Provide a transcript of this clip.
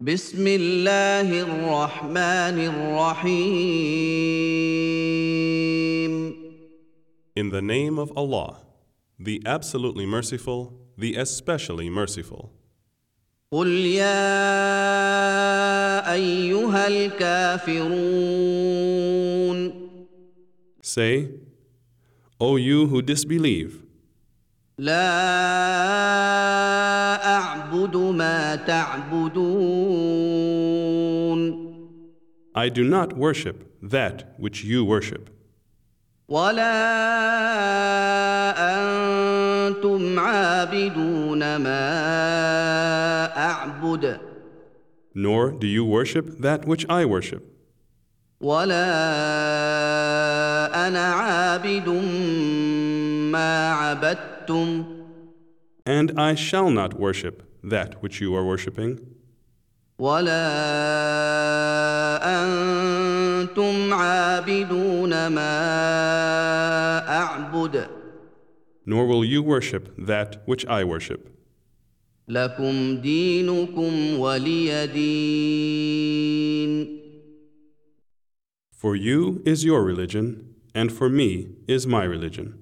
بسم الله الرحمن الرحيم. In the name of Allah, the absolutely merciful, the especially merciful. قل يا أيها الكافرون. Say, O you who disbelieve, لا أعبد ما تعبدون. I do not worship that which you worship, ولا أنتم عابدون ما أعبد. nor do you worship that which I worship, ولا أنا عابد ما عبدتم. and I shall not worship that which you are worshiping, ولا أنتم عابدون ما أعبد. nor will you worship that which I worship. لكم دينكم ولي دين. For you is your religion, and for me is my religion.